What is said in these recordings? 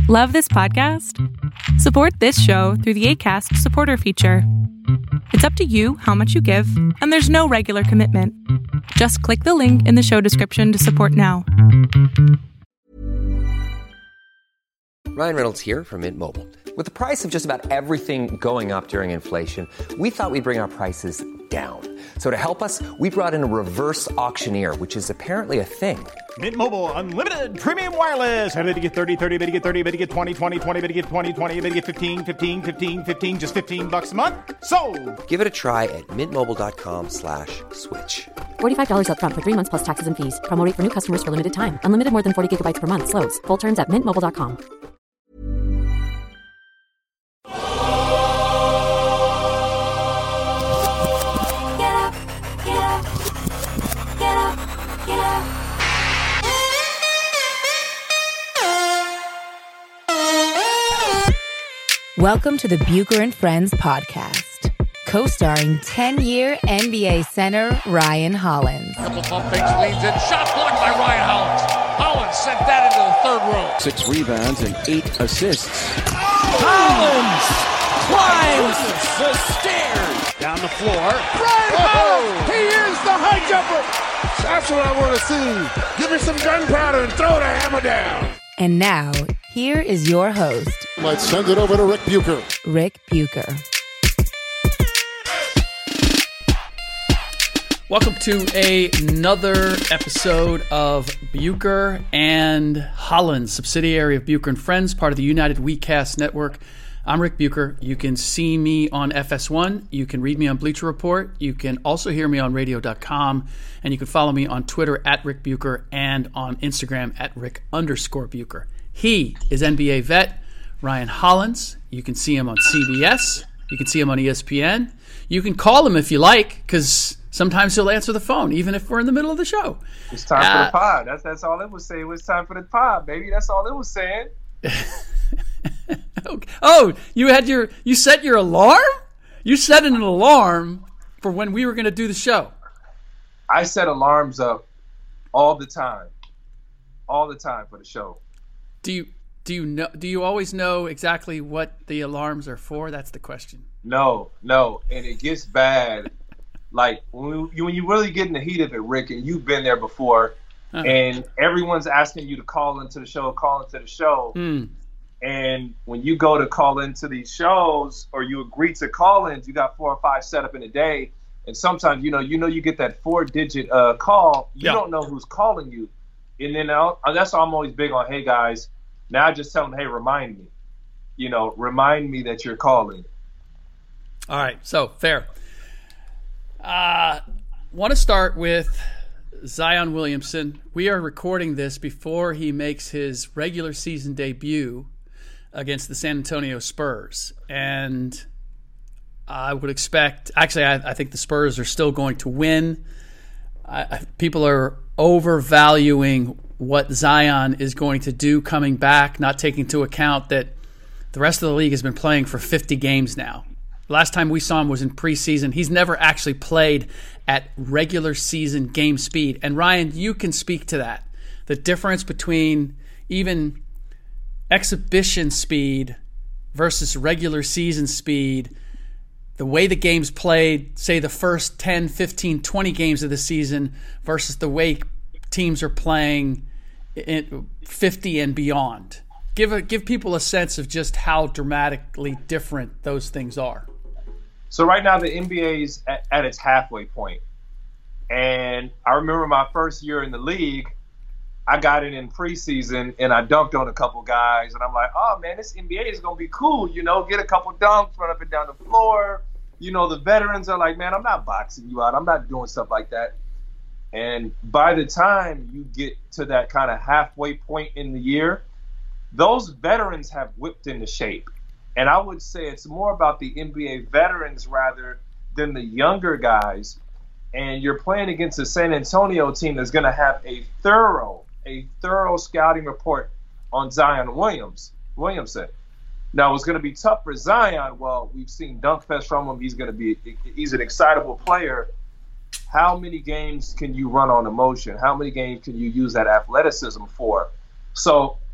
Love this podcast? Support this show through the Acast supporter feature. It's up to you how much you give, and there's no regular commitment. Just click the link in the show description to support now. Ryan Reynolds here from Mint Mobile. With the price of just about everything going up during inflation, we thought we'd bring our prices down. So to help us, we brought in a reverse auctioneer, which is apparently a thing. Mint Mobile Unlimited Premium Wireless. How to get 30, 30, bit to get 30, bit to get 20, 20, 20, bit to get 20, 20, bit to get 15, 15, 15, 15, just $15 a month? Sold! Give it a try at mintmobile.com/switch. $45 up front for 3 months plus taxes and fees. Promo rate for new customers for limited time. Unlimited more than 40 gigabytes per month. Slows full terms at mintmobile.com. Welcome to the Bucher and Friends podcast, co-starring 10-year NBA center Ryan Hollins. Couple pump fakes, leads in, shot blocked by Ryan Hollins. Hollins sent that into the third row. 6 rebounds and 8 assists. Hollins climbs the stairs. Down the floor. Ryan Hollins, he is the high jumper. That's what I want to see. Give me some gunpowder and throw the hammer down. And now, here is your host, Let's send it over to Rick Bucher. Rick Bucher. Welcome to another episode of Bucher and Hollins, subsidiary of Bucher and Friends, part of the United WeCast network. I'm Rick Bucher. You can see me on FS1. You can read me on Bleacher Report. You can also hear me on radio.com. And you can follow me on Twitter at Rick Bucher and on Instagram at Rick_Bucher. He is NBA vet Ryan Hollins. You can see him on CBS. You can see him on ESPN. You can call him if you like, because sometimes he'll answer the phone, even if we're in the middle of the show. It's time for the pod. That's all it was saying. It was time for the pod, baby. That's all it was saying. Okay. Oh, you set your alarm? You set an alarm for when we were going to do the show. I set alarms up all the time for the show. Do you always know exactly what the alarms are for? That's the question. No, and it gets bad. Like when you really get in the heat of it, Rick, and you've been there before, and everyone's asking you to call into the show. And when you go to call into these shows, or you agree to call-ins, you got 4 or 5 set up in a day. And sometimes, you get that 4-digit call. You don't know who's calling you. And then that's why I'm always big on, hey, guys, now I just tell them, hey, remind me. Remind me that you're calling. All right, so fair. Want to start with Zion Williamson. We are recording this before he makes his regular season debut against the San Antonio Spurs. And I would expect, actually, I think the Spurs are still going to win. People are overvaluing what Zion is going to do coming back, not taking into account that the rest of the league has been playing for 50 games now. Last time we saw him was in preseason. He's never actually played at regular season game speed. And Ryan, you can speak to that. The difference between even exhibition speed versus regular season speed, the way the game's played, say the first 10, 15, 20 games of the season versus the way teams are playing 50 and beyond. Give people a sense of just how dramatically different those things are. So right now the NBA is at its halfway point. And I remember my first year in the league, I got in preseason and I dunked on a couple guys. And I'm like, oh, man, this NBA is going to be cool. Get a couple dunks, run up and down the floor. The veterans are like, man, I'm not boxing you out. I'm not doing stuff like that. And by the time you get to that kind of halfway point in the year, those veterans have whipped into shape. And I would say it's more about the NBA veterans rather than the younger guys. And you're playing against a San Antonio team that's going to have a thorough scouting report on Zion Williamson. Now, it's going to be tough for Zion. Well, we've seen dunk fest from him. He's an excitable player. How many games can you run on emotion? How many games can you use that athleticism for? So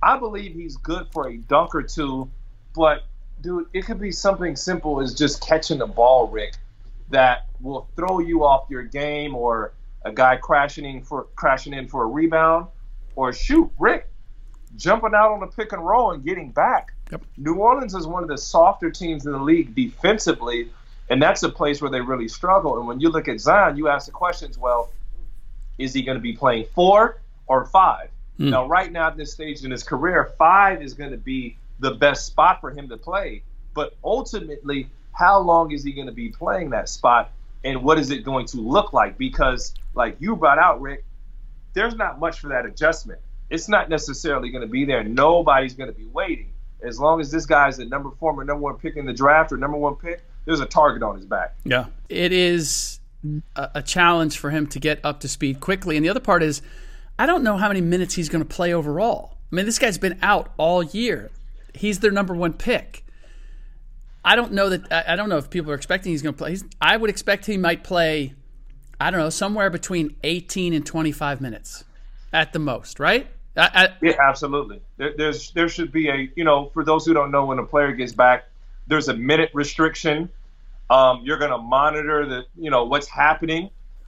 I believe he's good for a dunk or two, but, dude, it could be something simple as just catching the ball, Rick, that will throw you off your game, or a guy crashing in for a rebound, or shoot, Rick, jumping out on the pick and roll and getting back. Yep. New Orleans is one of the softer teams in the league defensively, and that's a place where they really struggle. And when you look at Zion, you ask the questions, well, is he going to be playing 4 or 5? Now, right now at this stage in his career, 5 is going to be the best spot for him to play. But ultimately, how long is he going to be playing that spot, and what is it going to look like? Because, like you brought out, Rick, there's not much for that adjustment. It's not necessarily going to be there. Nobody's going to be waiting. As long as this guy's the number 1 pick in the draft or number 1 pick, there's a target on his back. Yeah. It is a challenge for him to get up to speed quickly. And the other part is, I don't know how many minutes he's going to play overall. I mean, this guy's been out all year. He's their number 1 pick. I don't know if people are expecting he's going to play. I would expect he might play, I don't know, somewhere between 18 and 25 minutes at the most, right? Yeah, absolutely. There should be a, for those who don't know, when a player gets back, there's a minute restriction. You're going to monitor what's happening.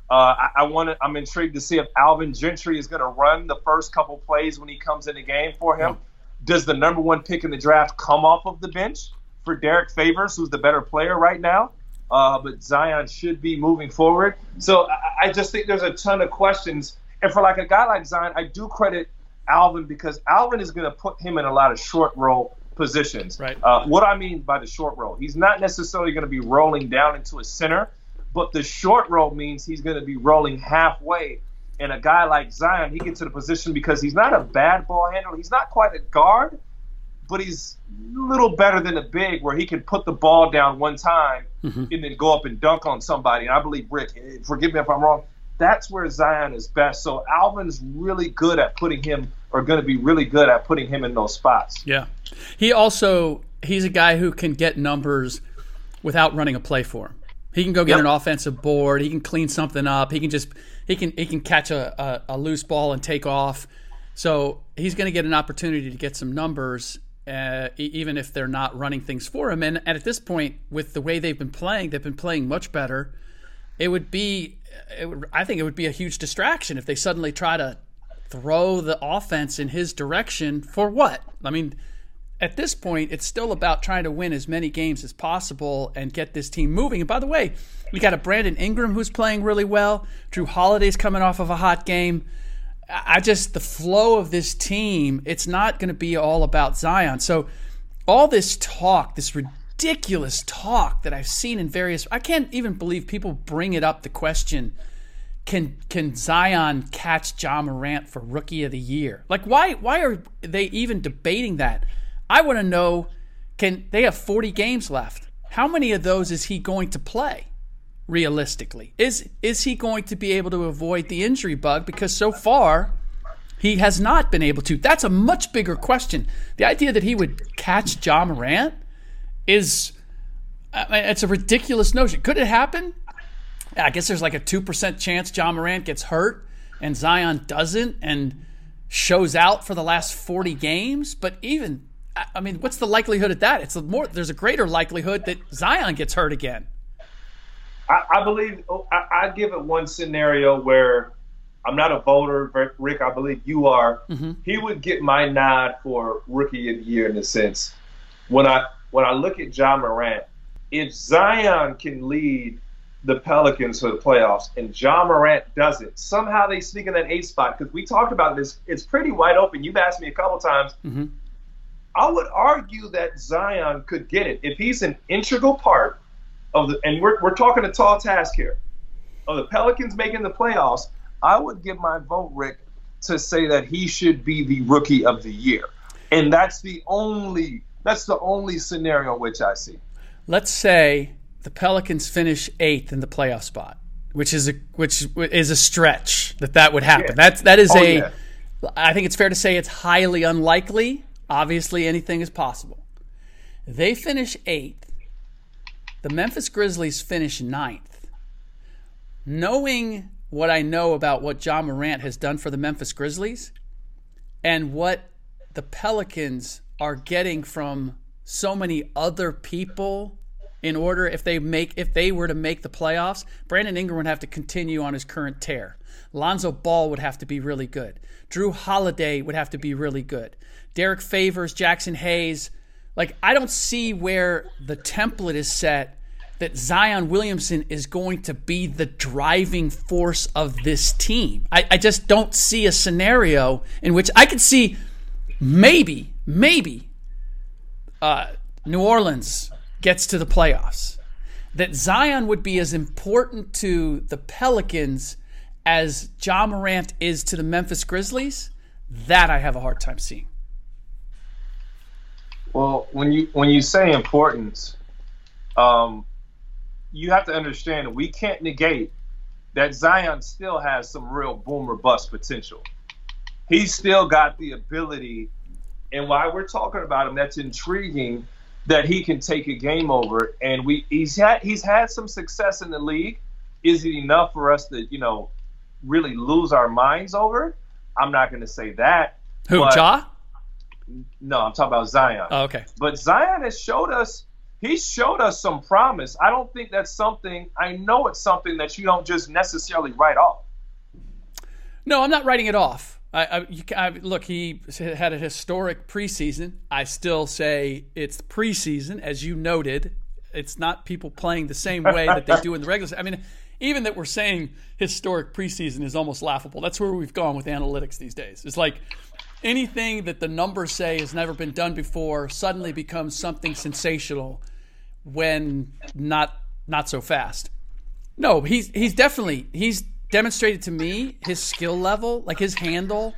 I'm intrigued to see if Alvin Gentry is going to run the first couple plays when he comes in the game for him. Does the number 1 pick in the draft come off of the bench for Derek Favors, who's the better player right now? But Zion should be moving forward. So I just think there's a ton of questions. And for like a guy like Zion, I do credit Alvin, because Alvin is going to put him in a lot of short roll positions. Right. What I mean by the short roll, he's not necessarily going to be rolling down into a center, but the short roll means he's going to be rolling halfway. And a guy like Zion, he gets to the position because he's not a bad ball handler. He's not quite a guard, but he's a little better than a big, where he can put the ball down one time and then go up and dunk on somebody. And I believe, Rick, forgive me if I'm wrong, that's where Zion is best. So Alvin's really good at going to be really good at putting him in those spots. Yeah. He's a guy who can get numbers without running a play for him. He can go get an offensive board. He can clean something up. He can catch a loose ball and take off. So he's going to get an opportunity to get some numbers, even if they're not running things for him. And at this point, with the way they've been playing much better. I think it would be a huge distraction if they suddenly try to throw the offense in his direction for what? I mean, at this point, it's still about trying to win as many games as possible and get this team moving. And by the way, we got a Brandon Ingram who's playing really well. Drew Holiday's coming off of a hot game. The flow of this team, it's not going to be all about Zion. So all this talk, this ridiculous talk that I've seen in various, I can't even believe people bring it up, the question, can Zion catch Ja Morant for Rookie of the Year? Like, why are they even debating that? I want to know, they have 40 games left. How many of those is he going to play realistically? Is he going to be able to avoid the injury bug? Because so far, he has not been able to. That's a much bigger question. The idea that he would catch Ja Morant it's a ridiculous notion. Could it happen? I guess there's like a 2% chance Ja Morant gets hurt and Zion doesn't and shows out for the last 40 games. But even, I mean, what's the likelihood of that? There's a greater likelihood that Zion gets hurt again. I believe, I give it one scenario where I'm not a voter, Rick, I believe you are. Mm-hmm. He would get my nod for Rookie of the Year in a sense. When I look at Ja Morant, if Zion can lead the Pelicans to the playoffs and Ja Morant doesn't, somehow they sneak in that 8th spot, because we talked about this, it's pretty wide open. You've asked me a couple times. Mm-hmm. I would argue that Zion could get it. If he's an integral part of and we're talking a tall task here, of the Pelicans making the playoffs, I would give my vote, Rick, to say that he should be the Rookie of the Year. And that's the only scenario in which I see. Let's say the Pelicans finish 8th in the playoff spot, which is a stretch that would happen. Yeah. I think it's fair to say it's highly unlikely. Obviously, anything is possible. They finish 8th. The Memphis Grizzlies finish 9th. Knowing what I know about what Ja Morant has done for the Memphis Grizzlies and what the Pelicans are getting from so many other people in order, if they were to make the playoffs, Brandon Ingram would have to continue on his current tear. Lonzo Ball would have to be really good. Drew Holiday would have to be really good. Derek Favors, Jackson Hayes. Like, I don't see where the template is set that Zion Williamson is going to be the driving force of this team. I just don't see a scenario in which I could see maybe New Orleans gets to the playoffs. That Zion would be as important to the Pelicans as Ja Morant is to the Memphis Grizzlies, that I have a hard time seeing. Well, when you say importance, you have to understand we can't negate that Zion still has some real boom or bust potential. He's still got the ability, and while we're talking about him, that's intriguing that he can take a game over. And he's had some success in the league. Is it enough for us to really lose our minds over? I'm not going to say that. Who, Ja? No, I'm talking about Zion. Oh, okay. But Zion has showed us some promise. I don't think that's something, I know it's something that you don't just necessarily write off. No, I'm not writing it off. Look, he had a historic preseason. I still say it's preseason, as you noted. It's not people playing the same way that they do in the regular season. I mean, even that we're saying historic preseason is almost laughable. That's where we've gone with analytics these days. It's like anything that the numbers say has never been done before suddenly becomes something sensational when not so fast. No, he's demonstrated to me his skill level, like his handle,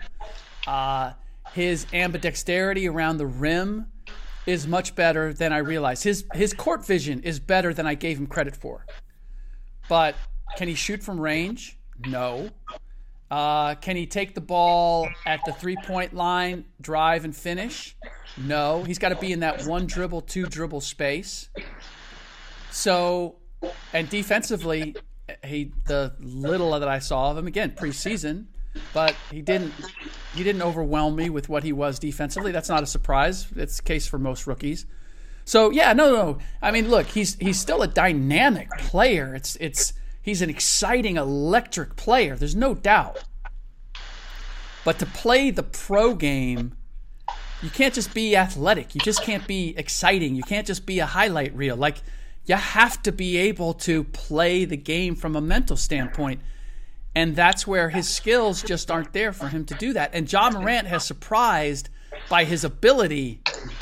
his ambidexterity around the rim is much better than I realized. His court vision is better than I gave him credit for. But can he shoot from range? No. Can he take the ball at the 3-point line, drive and finish? No. He's got to be in that 1-dribble, 2-dribble space. So, and defensively, the little that I saw of him, again, preseason, but he didn't overwhelm me with what he was defensively. That's not a surprise. It's the case for most rookies. So yeah, no. I mean, look, he's still a dynamic player. He's an exciting, electric player. There's no doubt. But to play the pro game, you can't just be athletic. You just can't be exciting. You can't just be a highlight reel. Like, you have to be able to play the game from a mental standpoint. And that's where his skills just aren't there for him to do that. And Ja Morant has surprised by his ability,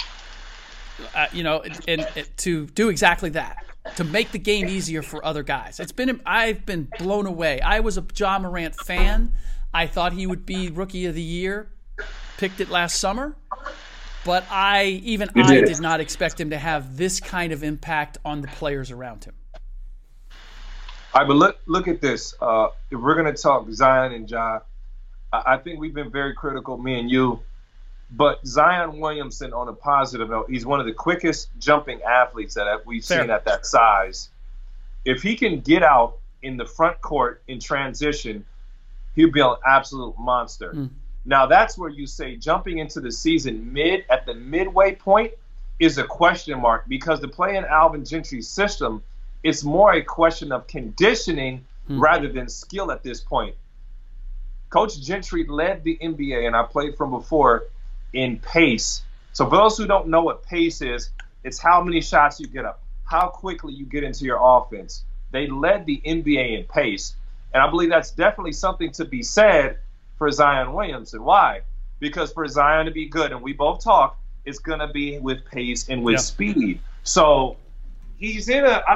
to do exactly that, to make the game easier for other guys. I've been blown away. I was a Ja Morant fan. I thought he would be Rookie of the Year. Picked it last summer. But I did not expect him to have this kind of impact on the players around him. All right, but look at this. If we're going to talk Zion and Ja, I think we've been very critical, me and you. But Zion Williamson, on a positive note, he's one of the quickest jumping athletes that we've seen at that size. If he can get out in the front court in transition, he'll be an absolute monster. Now, that's where you say jumping into the season at the midway point is a question mark, because to play in Alvin Gentry's system, it's more a question of conditioning rather than skill at this point. Coach Gentry led the NBA, and I played from before, in pace. So for those who don't know what pace is, it's how many shots you get up, how quickly you get into your offense. They led the NBA in pace. And I believe that's definitely something to be said for Zion Williamson. Why? Because for Zion to be good, and we both talk, it's going to be with pace and with speed. So he's in Rick,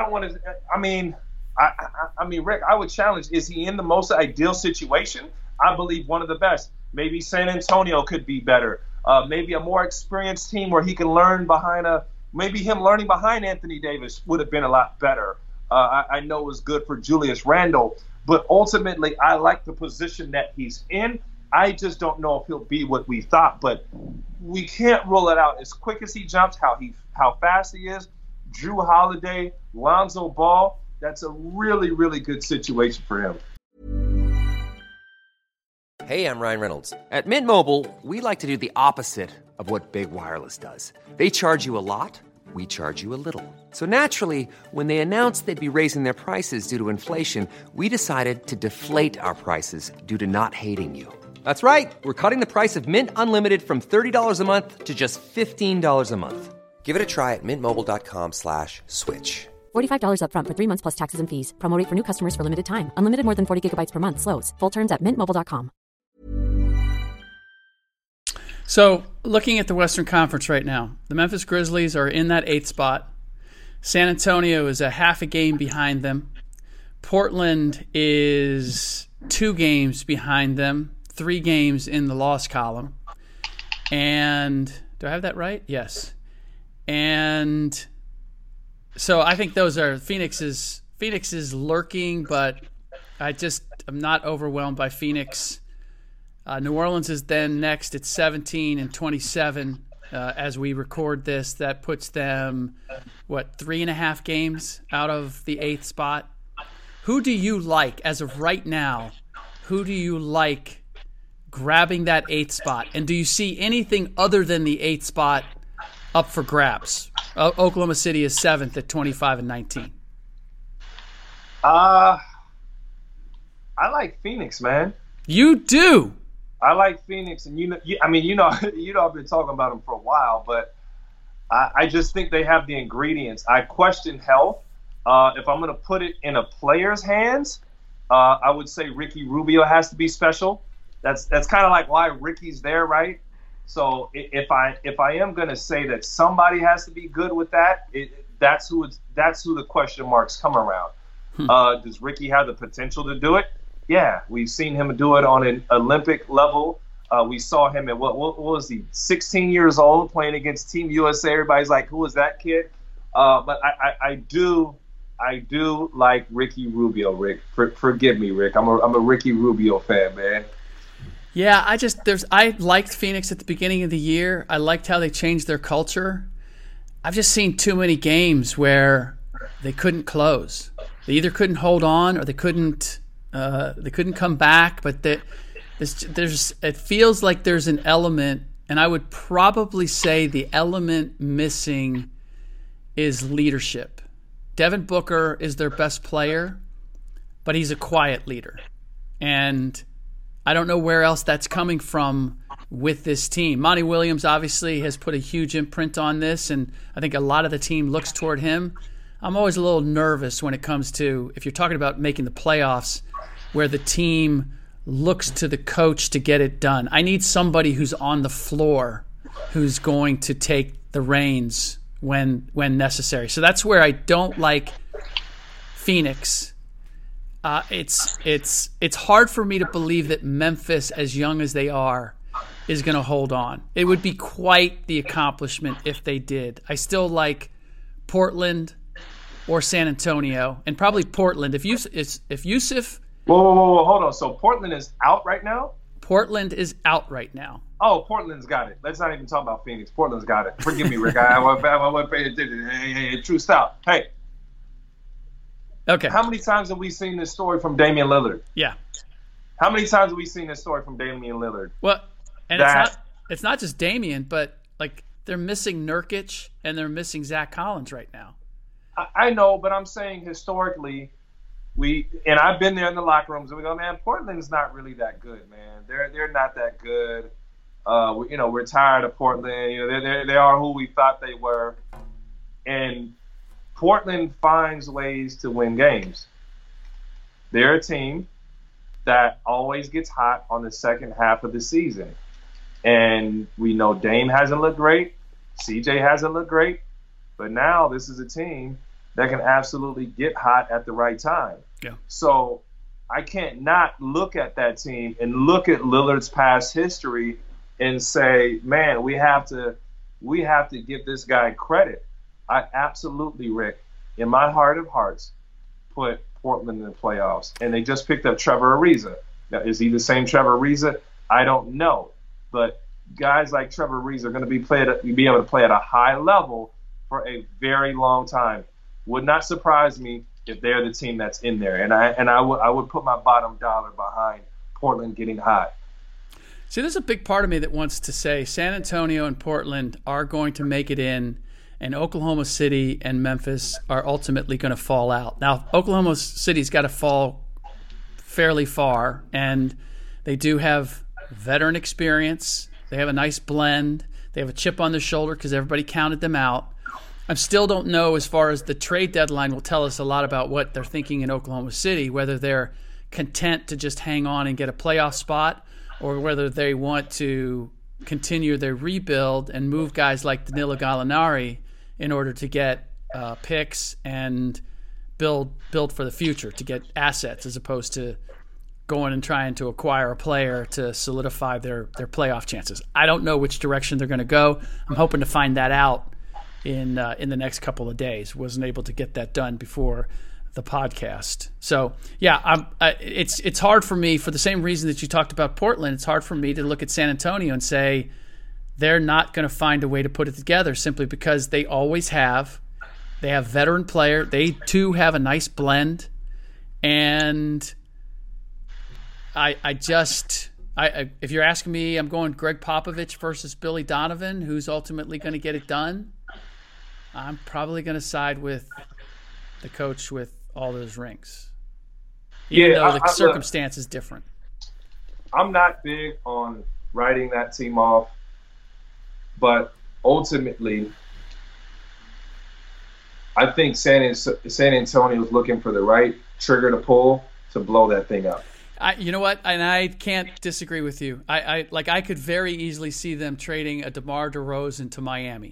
I would challenge, is he in the most ideal situation? I believe one of the best. Maybe San Antonio could be better. Maybe a more experienced team where he can learn maybe him learning behind Anthony Davis would have been a lot better. I know it was good for Julius Randle, but ultimately I like the position that he's in. I just don't know if he'll be what we thought, but we can't rule it out. As quick as he jumps, how fast he is, Drew Holiday, Lonzo Ball, that's a really, really good situation for him. Hey, I'm Ryan Reynolds. At Mint Mobile, we like to do the opposite of what Big Wireless does. They charge you a lot, we charge you a little. So naturally, when they announced they'd be raising their prices due to inflation, we decided to deflate our prices due to not hating you. That's right. We're cutting the price of Mint Unlimited from $30 a month to just $15 a month. Give it a try at mintmobile.com/switch. $45 up front for 3 months plus taxes and fees. Promo rate for new customers for limited time. Unlimited more than 40 gigabytes per month. Slows full terms at mintmobile.com. So, looking at the Western Conference right now, the Memphis Grizzlies are in that 8th spot. San Antonio is a half a game behind them. Portland is 2 games behind them, 3 games in the loss column. And do I have that right? Yes. And so I think those are Phoenix is lurking, but I'm not overwhelmed by Phoenix. New Orleans is then next at 17 and 27 as we record this. That puts them, 3.5 games out of the 8th spot. Who do you like, as of right now, who do you like grabbing that 8th spot? And do you see anything other than the 8th spot up for grabs? Oklahoma City is 7th at 25 and 19. I like Phoenix, man. You do? I like Phoenix, and I've been talking about them for a while, but I just think they have the ingredients. I question health. If I'm going to put it in a player's hands, I would say Ricky Rubio has to be special. That's kind of like why Ricky's there, right? So if I am going to say that somebody has to be good with that, that's who the question marks come around. Does Ricky have the potential to do it? Yeah, we've seen him do it on an Olympic level. We saw him at what was he, 16 years old, playing against Team USA. Everybody's like, who is that kid? But I do like Ricky Rubio, Rick. Forgive me, Rick. I'm a Ricky Rubio fan, man. Yeah, I liked Phoenix at the beginning of the year. I liked how they changed their culture. I've just seen too many games where they couldn't close. They either couldn't hold on or they couldn't come back. But it feels like there's an element, and I would probably say the element missing is leadership. Devin Booker is their best player, but he's a quiet leader. And I don't know where else that's coming from with this team. Monty Williams obviously has put a huge imprint on this, and I think a lot of the team looks toward him. I'm always a little nervous when it comes to, if you're talking about making the playoffs, where the team looks to the coach to get it done. I need somebody who's on the floor who's going to take the reins when necessary. So that's where I don't like Phoenix. It's hard for me to believe that Memphis, as young as they are, is going to hold on. It would be quite the accomplishment if they did. I still like Portland or San Antonio, and probably Portland. If Yusuf. Whoa, hold on. So Portland is out right now? Portland is out right now. Oh, Portland's got it. Let's not even talk about Phoenix. Portland's got it. Forgive me, Rick. I wasn't paying attention. Hey, true stop. Hey. Okay. How many times have we seen this story from Damian Lillard? Yeah. How many times have we seen this story from Damian Lillard? Well, and it's not just Damian, but like they're missing Nurkic and they're missing Zach Collins right now. I know, but I'm saying historically, and I've been there in the locker rooms, and we go, man, Portland's not really that good, man. They're not that good. We're tired of Portland. They are who we thought they were, and Portland finds ways to win games. They're a team that always gets hot on the second half of the season. And we know Dame hasn't looked great. CJ hasn't looked great. But now this is a team that can absolutely get hot at the right time. Yeah. So I can't not look at that team and look at Lillard's past history and say, man, we have to give this guy credit. I absolutely, Rick, in my heart of hearts, put Portland in the playoffs. And they just picked up Trevor Ariza. Now, is he the same Trevor Ariza? I don't know. But guys like Trevor Ariza are going to be able to play at a high level for a very long time. Would not surprise me if they're the team that's in there. And I would put my bottom dollar behind Portland getting hot. See, there's a big part of me that wants to say San Antonio and Portland are going to make it in, and Oklahoma City and Memphis are ultimately going to fall out. Now, Oklahoma City's got to fall fairly far, and they do have veteran experience. They have a nice blend. They have a chip on their shoulder because everybody counted them out. I still don't know, as far as the trade deadline will tell us a lot about what they're thinking in Oklahoma City, whether they're content to just hang on and get a playoff spot, or whether they want to continue their rebuild and move guys like Danilo Gallinari in order to get picks and build for the future, to get assets, as opposed to going and trying to acquire a player to solidify their playoff chances. I don't know which direction they're going to go. I'm hoping to find that out in the next couple of days. Wasn't able to get that done before the podcast. So yeah, it's hard for me, for the same reason that you talked about Portland. It's hard for me to look at San Antonio and say they're not going to find a way to put it together, simply because they always have. They have veteran player. They too have a nice blend, and if you're asking me, I'm going Greg Popovich versus Billy Donovan, who's ultimately going to get it done. I'm probably going to side with the coach with all those rings, even though the circumstance is different. I'm not big on writing that team off, but ultimately, I think San Antonio is looking for the right trigger to pull to blow that thing up. You know what? And I can't disagree with you. I could very easily see them trading a DeMar DeRozan to Miami.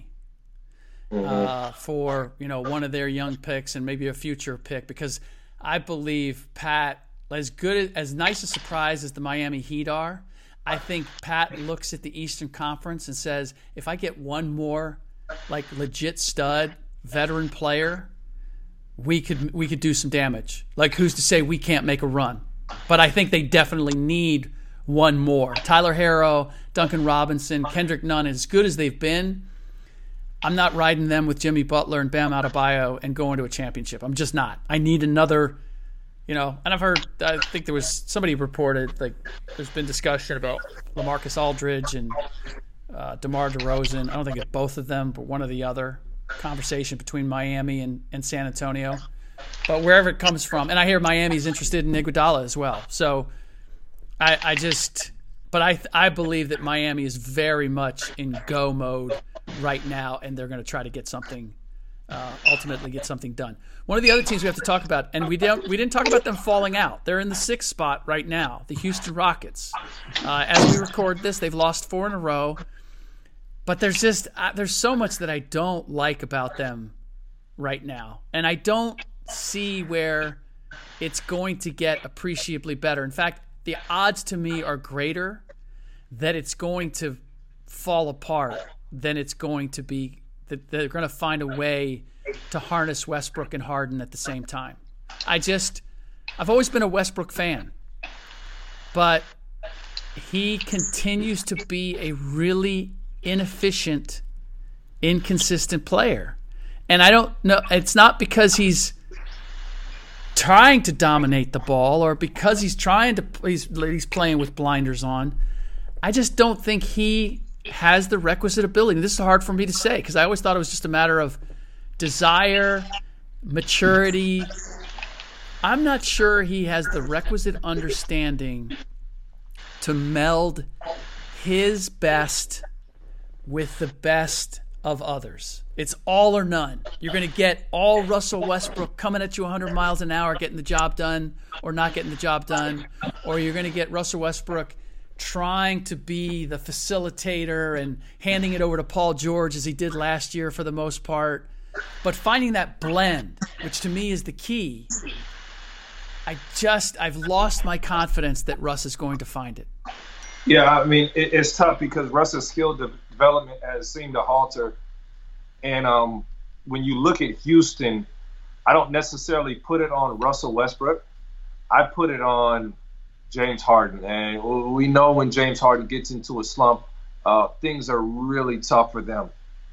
For one of their young picks and maybe a future pick, because I believe Pat, as nice a surprise as the Miami Heat are, I think Pat looks at the Eastern Conference and says, if I get one more legit stud veteran player, we could do some damage. Who's to say we can't make a run? But I think they definitely need one more. Tyler Herro, Duncan Robinson, Kendrick Nunn, as good as they've been, I'm not riding them with Jimmy Butler and Bam Adebayo and going to a championship. I'm just not. I need another, and I think there was somebody reported, there's been discussion about LaMarcus Aldridge and DeMar DeRozan. I don't think it's both of them, but one or the other. Conversation between Miami and San Antonio. But wherever it comes from, and I hear Miami's interested in Iguodala as well. So I believe that Miami is very much in go mode right now, and they're going to try to get something, ultimately get something done. One of the other teams we have to talk about, and we didn't talk about them falling out. They're in the 6th spot right now, the Houston Rockets. As we record this, they've lost 4 in a row, but there's so much that I don't like about them right now, and I don't see where it's going to get appreciably better. In fact, the odds to me are greater that it's going to fall apart than it's going to be that they're going to find a way to harness Westbrook and Harden at the same time. I've always been a Westbrook fan, but he continues to be a really inefficient, inconsistent player. And I don't know, it's not because he's trying to dominate the ball or because he's playing with blinders on. I just don't think he has the requisite ability. This is hard for me to say because I always thought it was just a matter of desire, maturity. I'm not sure he has the requisite understanding to meld his best with the best of others. It's all or none. You're going to get all Russell Westbrook coming at you 100 miles an hour, getting the job done or not getting the job done, or you're going to get Russell Westbrook trying to be the facilitator and handing it over to Paul George as he did last year for the most part. But finding that blend, which to me is the key, I've lost my confidence that Russ is going to find it. Yeah, I mean, it's tough because Russ's skill development has seemed to halter. And when you look at Houston, I don't necessarily put it on Russell Westbrook. I put it on James Harden. And we know when James Harden gets into a slump, things are really tough for them.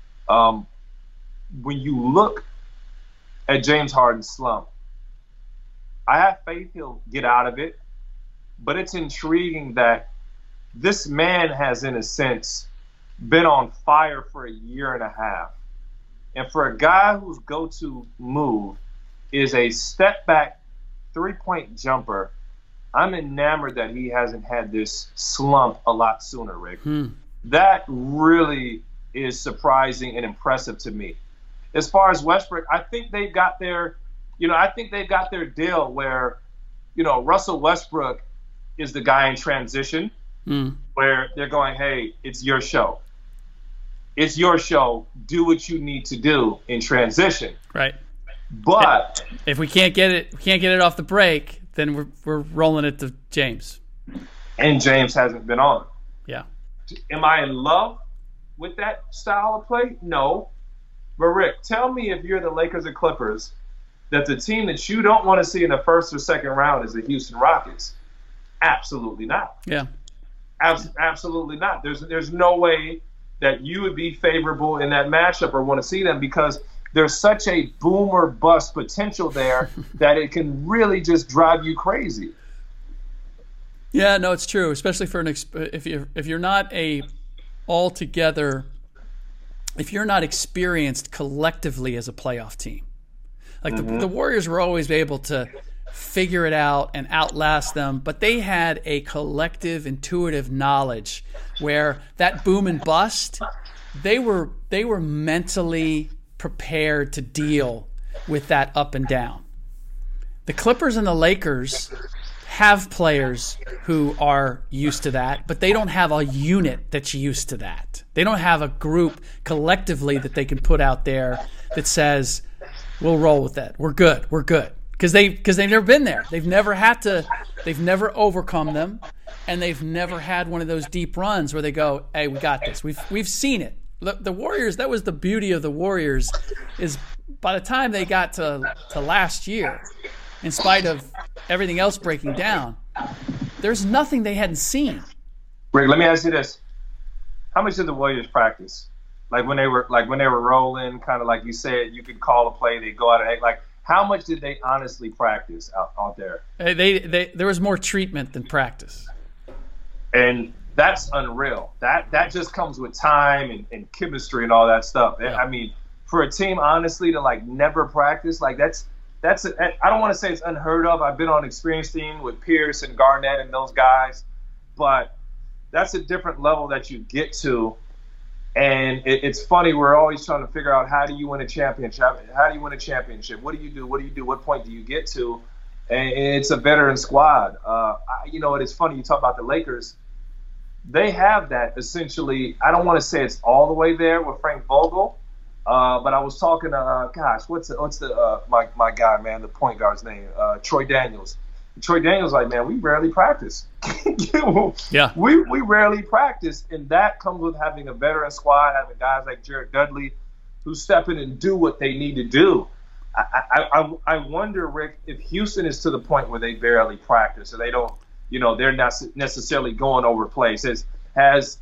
When you look at James Harden's slump, I have faith he'll get out of it. But it's intriguing that this man has, in a sense, been on fire for a year and a half. And for a guy whose go-to move is a step-back three-point jumper, I'm enamored that he hasn't had this slump a lot sooner, Rick. That really is surprising and impressive to me. As far as Westbrook, I think they've got their deal where, Russell Westbrook is the guy in transition where they're going, hey, it's your show. It's your show. Do what you need to do in transition. Right. But if we can't get it off the break, then we're rolling it to James. And James hasn't been on. Yeah. Am I in love with that style of play? No. But Rick, tell me if you're the Lakers or Clippers that the team that you don't want to see in the first or second round is the Houston Rockets. Absolutely not. Yeah. Absolutely not. There's no way that you would be favorable in that matchup or want to see them because there's such a boom or bust potential there that it can really just drive you crazy. Yeah, no, it's true. Especially for if you're not if you're not experienced collectively as a playoff team. Like the Warriors were always able to figure it out and outlast them, but they had a collective intuitive knowledge where that boom and bust, they were mentally prepared to deal with that up and down. The Clippers and the Lakers have players who are used to that, but they don't have a unit that's used to that. They don't have a group collectively that they can put out there that says, we'll roll with that. We're good. Because they've never been there. They've never overcome them, and they've never had one of those deep runs where they go, hey, we got this. We've seen it. The Warriors, that was the beauty of the Warriors, is by the time they got to last year, in spite of everything else breaking down, there's nothing they hadn't seen. Rick, let me ask you this. How much did the Warriors practice? Like when they were rolling, kind of like you said, you could call a play, they go out and act like. How much did they honestly practice out there? There was more treatment than practice. And that's unreal. That just comes with time and chemistry and all that stuff. Yeah. I mean, for a team, honestly, to never practice, I don't want to say it's unheard of. I've been on experience team with Pierce and Garnett and those guys, but that's a different level that you get to. And it's funny, we're always trying to figure out how do you win a championship? How do you win a championship? What do you do? What point do you get to? And it's a veteran squad. It is funny, you talk about the Lakers. They have that essentially. I don't want to say it's all the way there with Frank Vogel, but I was talking to, what's my guy, man, the point guard's name? Troy Daniels. Troy Daniels like, man, we rarely practice. Yeah. We rarely practice, and that comes with having a veteran squad, having guys like Jared Dudley who step in and do what they need to do. I wonder, Rick, if Houston is to the point where they barely practice, or they don't, they're not necessarily going over plays. Have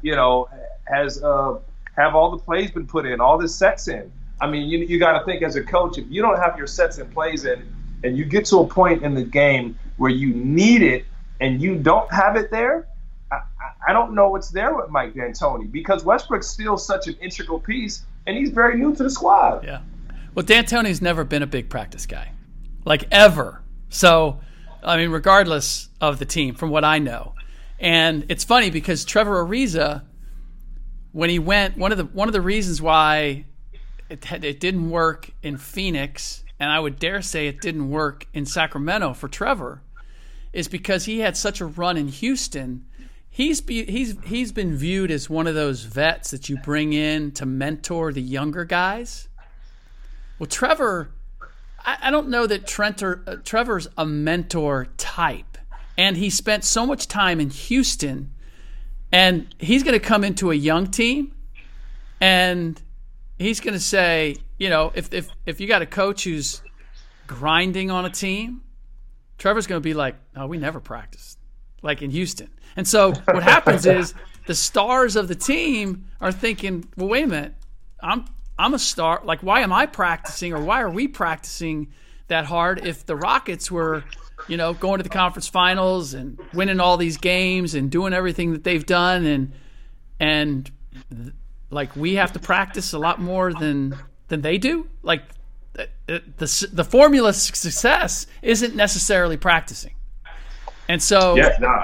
all the plays been put in, all the sets in? I mean, you got to think as a coach, if you don't have your sets and plays in, and you get to a point in the game where you need it and you don't have it there, I don't know what's there with Mike D'Antoni, because Westbrook's still such an integral piece, and he's very new to the squad. Yeah. Well, D'Antoni's never been a big practice guy, ever. So, I mean, regardless of the team, from what I know. And it's funny because Trevor Ariza, when he went, one of the reasons why it didn't work in Phoenix, and I would dare say it didn't work in Sacramento for Trevor, is because he had such a run in Houston. He's been viewed as one of those vets that you bring in to mentor the younger guys. Well, Trevor, I don't know that Trevor's a mentor type, and he spent so much time in Houston, and he's going to come into a young team, and he's going to say, if you got a coach who's grinding on a team, Trevor's going to be like, oh, we never practiced, like in Houston. And so what happens is the stars of the team are thinking, well, wait a minute, I'm a star. Like, why am I practicing, or why are we practicing that hard if the Rockets were going to the conference finals and winning all these games and doing everything that they've done, and like we have to practice a lot more than they do. Like the formula of success isn't necessarily practicing, and so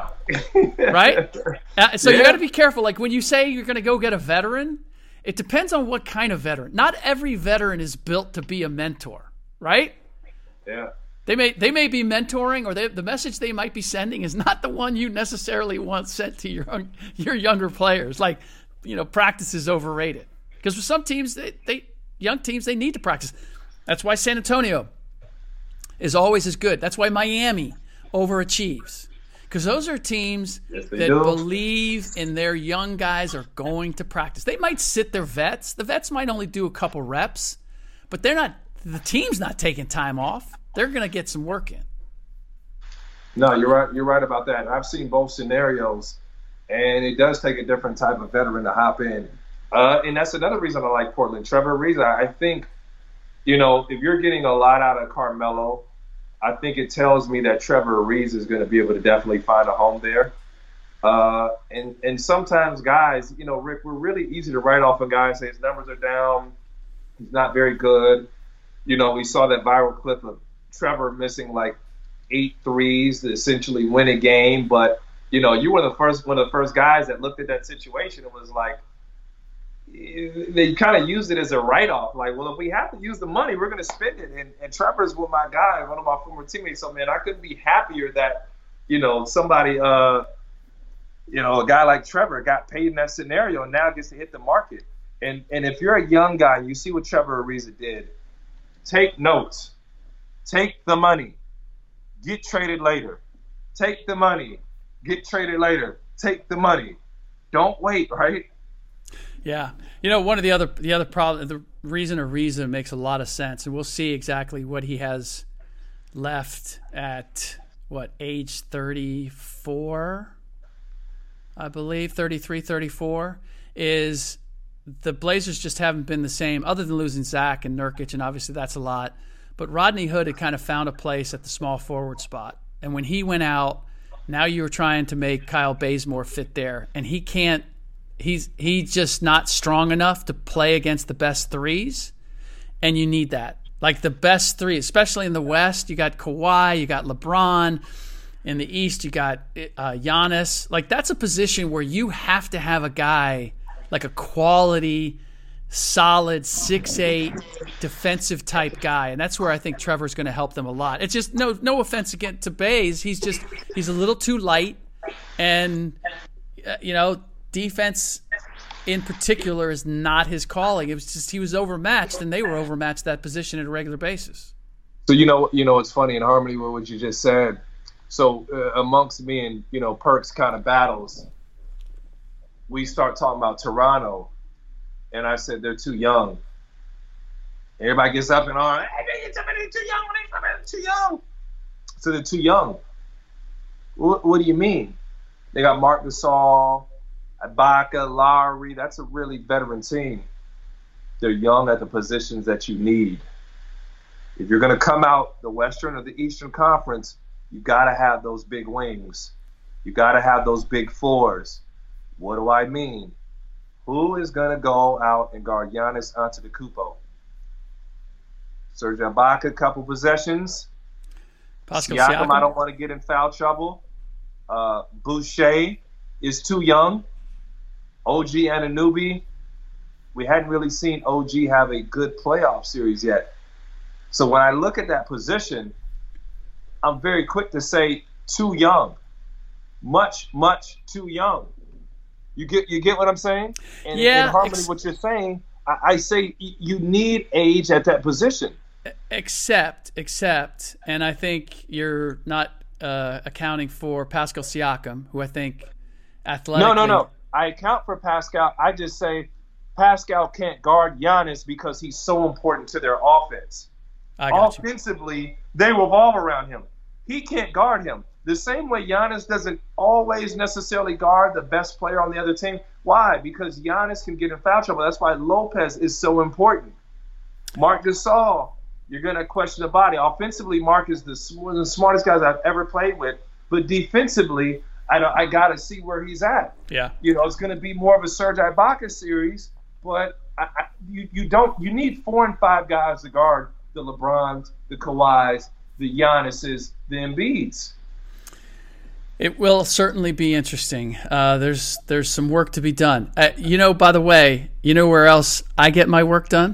right. So you got to be careful. Like when you say you're going to go get a veteran, it depends on what kind of veteran. Not every veteran is built to be a mentor, right? Yeah. They may be mentoring, or the message they might be sending is not the one you necessarily want sent to your younger players. Like, practice is overrated. Because for some teams, young teams, they need to practice. That's why San Antonio is always as good. That's why Miami overachieves. Because those are teams that believe in their young guys are going to practice. They might sit their vets. The vets might only do a couple reps, but the team's not taking time off. They're going to get some work in. No, you're right. You're right about that. I've seen both scenarios, and it does take a different type of veteran to hop in. And that's another reason I like Portland. Trevor Ariza, I think, if you're getting a lot out of Carmelo, I think it tells me that Trevor Ariza is going to be able to definitely find a home there. And sometimes guys, Rick, we're really easy to write off a guy and say his numbers are down. He's not very good. We saw that viral clip of Trevor missing like 8 threes to essentially win a game. But, you were one of the first guys that looked at that situation and was like, they kind of used it as a write-off. Like, well, if we have to use the money, we're going to spend it. And Trevor's with my guy, one of my former teammates. So, man, I couldn't be happier that, somebody, a guy like Trevor got paid in that scenario and now gets to hit the market. And if you're a young guy and you see what Trevor Ariza did, take notes. Take the money. Get traded later. Take the money. Get traded later. Take the money. Don't wait, right? Yeah. One of the other problem, the reason Ariza makes a lot of sense, and we'll see exactly what he has left at, age 34, I believe, 33, 34, is the Blazers just haven't been the same, other than losing Zach and Nurkic, and obviously that's a lot. But Rodney Hood had kind of found a place at the small forward spot. And when he went out, now you were trying to make Kyle Bazemore fit there. And he can't – he's just not strong enough to play against the best threes. And you need that. Like the best three, especially in the West, you got Kawhi, you got LeBron. In the East, you got Giannis. Like that's a position where you have to have a guy like a quality – solid 6'8" defensive type guy, and that's where I think Trevor's going to help them a lot. It's just no offense again to Baze, he's a little too light, and defense in particular is not his calling. It was just he was overmatched, and they were overmatched that position at a regular basis. So it's funny, in harmony with what you just said. So amongst me and Perk's kind of battles, we start talking about Toronto. And I said, they're too young. Everybody gets up and on, hey, they're too young. They're too young. So they're too young. What do you mean? They got Marc Gasol, Ibaka, Lowry. That's a really veteran team. They're young at the positions that you need. If you're going to come out the Western or the Eastern Conference, you got to have those big wings. You got to have those big floors. What do I mean? Who is going to go out and guard Giannis Antetokounmpo? Serge Ibaka, a couple possessions. Siakam, I don't want to get in foul trouble. Boucher is too young. OG Anunoby, we hadn't really seen OG have a good playoff series yet. So when I look at that position, I'm very quick to say too young. Much, much too young. You get what I'm saying? And in harmony with what you're saying, I say you need age at that position. Except, and I think you're not accounting for Pascal Siakam, who I think athletically. No. I account for Pascal. I just say Pascal can't guard Giannis because he's so important to their offense. Offensively, they revolve around him. He can't guard him. The same way Giannis doesn't always necessarily guard the best player on the other team. Why? Because Giannis can get in foul trouble. That's why Lopez is so important. Marc Gasol You're going to question the body. Offensively, Mark is one of the smartest guys I've ever played with. But defensively, I got to see where he's at. Yeah. It's going to be more of a Serge Ibaka series, but you need 4 and 5 guys to guard the LeBrons, the Kawhis, the Giannis's, the Embiids. It will certainly be interesting. There's some work to be done. By the way, where else I get my work done?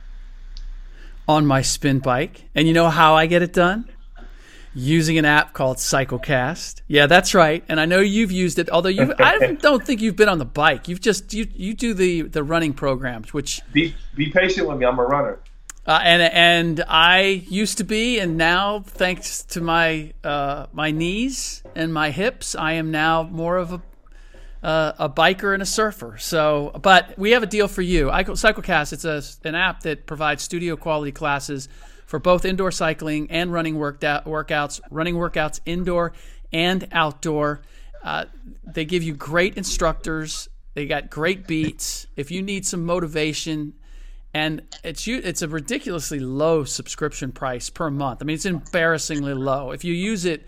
On my spin bike. And you know how I get it done? Using an app called CycleCast. Yeah, that's right. And I know you've used it, although I don't think you've been on the bike. You've just you do the running programs, which be patient with me. I'm a runner. And I used to be, and now thanks to my my knees and my hips, I am now more of a biker and a surfer. So, but we have a deal for you. CycleCast. It's an app that provides studio quality classes for both indoor cycling and running workouts indoor and outdoor. They give you great instructors. They got great beats. If you need some motivation, and it's a ridiculously low subscription price per month. I mean, it's embarrassingly low. If you use it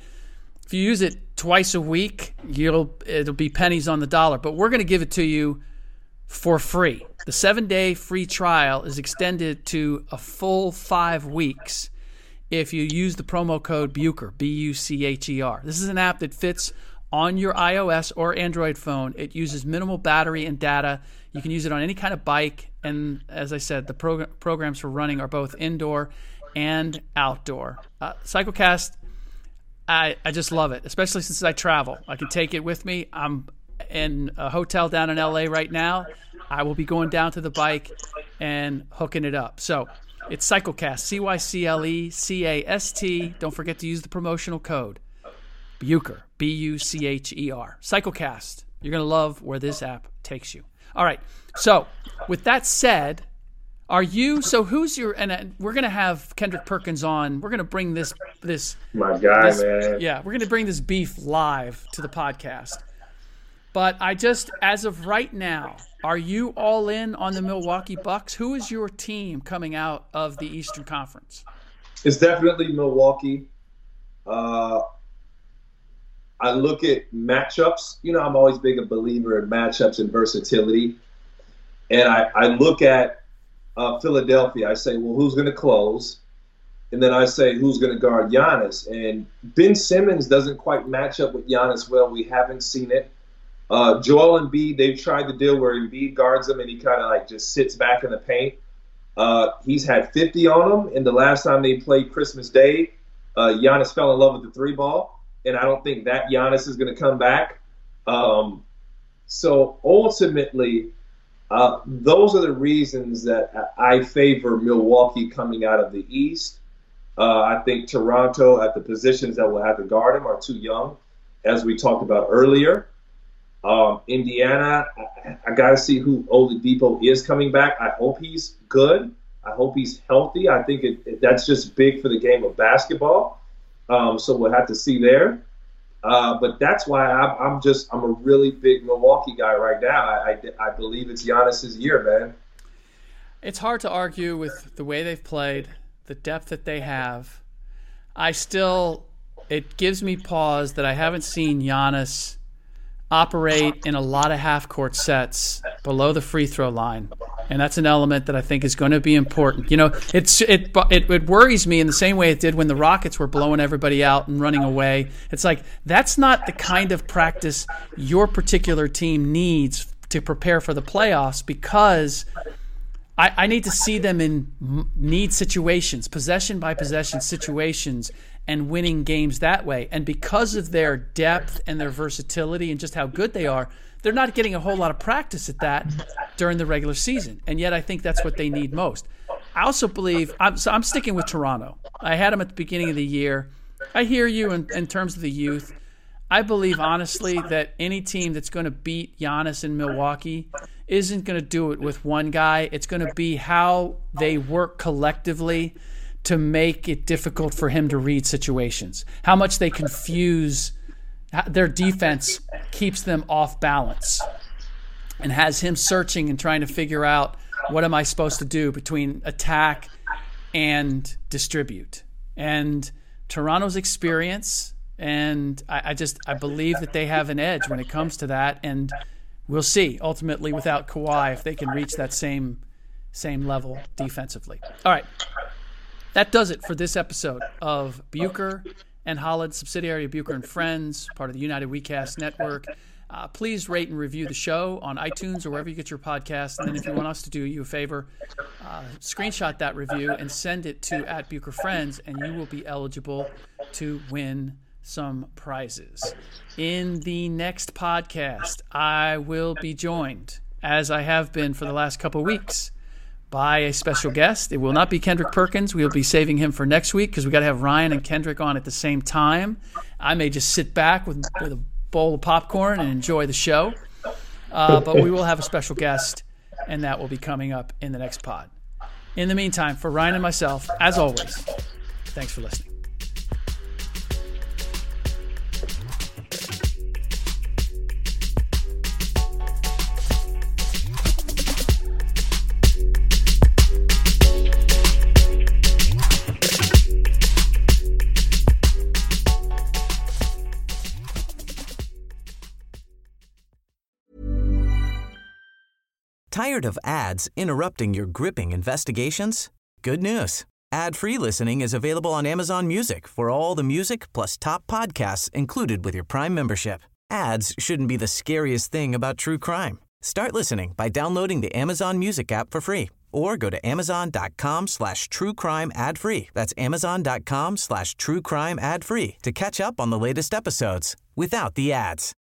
twice a week, it'll be pennies on the dollar. But we're going to give it to you for free. The 7-day free trial is extended to a full 5 weeks if you use the promo code BUCHER, B-U-C-H-E-R. This is an app that fits on your iOS or Android phone. It uses minimal battery and data. You can use it on any kind of bike. And as I said, the programs for running are both indoor and outdoor. CycleCast, I just love it, especially since I travel. I can take it with me. I'm in a hotel down in LA right now. I will be going down to the bike and hooking it up. So it's CycleCast, CYCLECAST. Don't forget to use the promotional code BUCHER, B-U-C-H-E-R. CycleCast. You're going to love where this app takes you. All right. So with that said, who's your, and we're going to have Kendrick Perkins on. We're going to bring this my guy, man. Yeah, we're going to bring this beef live to the podcast. But as of right now, are you all in on the Milwaukee Bucks? Who is your team coming out of the Eastern Conference? It's definitely Milwaukee. I look at matchups. I'm always big a believer in matchups and versatility. And I look at Philadelphia. I say, well, who's going to close? And then I say, who's going to guard Giannis? And Ben Simmons doesn't quite match up with Giannis well. We haven't seen it. Joel Embiid, they've tried the deal where Embiid guards him and he kind of just sits back in the paint. He's had 50 on him, and the last time they played Christmas Day, Giannis fell in love with the 3-ball, and I don't think that Giannis is going to come back. So ultimately, those are the reasons that I favor Milwaukee coming out of the East. I think Toronto, at the positions that will have to guard him, are too young, as we talked about earlier. Indiana, I got to see who Oladipo is coming back. I hope he's good. I hope he's healthy. I think that's just big for the game of basketball. So we'll have to see there. But that's why I'm a really big Milwaukee guy right now. I believe it's Giannis's year, man. It's hard to argue with the way they've played, the depth that they have. It gives me pause that I haven't seen Giannis operate in a lot of half-court sets below the free throw line, and that's an element that I think is going to be important. It worries me in the same way it did when the Rockets were blowing everybody out and running away. It's like that's not the kind of practice your particular team needs to prepare for the playoffs, because I need to see them in need situations, possession by possession situations, and winning games that way. And because of their depth and their versatility and just how good they are, they're not getting a whole lot of practice at that during the regular season. And yet I think that's what they need most. I also believe I'm sticking with Toronto. I had them at the beginning of the year. I hear you in terms of the youth. I believe, honestly, that any team that's going to beat Giannis in Milwaukee isn't going to do it with one guy. It's going to be how they work collectively to make it difficult for him to read situations. How much they confuse, their defense keeps them off balance and has him searching and trying to figure out, what am I supposed to do between attack and distribute. And Toronto's experience, and I believe that they have an edge when it comes to that, and we'll see ultimately without Kawhi if they can reach that same level defensively. All right, that does it for this episode of Bucher and Holland, subsidiary of Bucher and Friends, part of the United WeCast network. Please rate and review the show on iTunes or wherever you get your podcasts. And then if you want us to do you a favor, screenshot that review and send it to @BucherFriends, and you will be eligible to win some prizes. In the next podcast, I will be joined, as I have been for the last couple of weeks, by a special guest. It will not be Kendrick Perkins. We'll be saving him for next week because we got to have Ryan and Kendrick on at the same time. I may just sit back with a bowl of popcorn and enjoy the show. But we will have a special guest, and that will be coming up in the next pod. In the meantime, for Ryan and myself, as always, thanks for listening. Tired of ads interrupting your gripping investigations? Good news. Ad-free listening is available on Amazon Music for all the music plus top podcasts included with your Prime membership. Ads shouldn't be the scariest thing about true crime. Start listening by downloading the Amazon Music app for free or go to amazon.com/truecrime ad-free. That's amazon.com/truecrime ad-free to catch up on the latest episodes without the ads.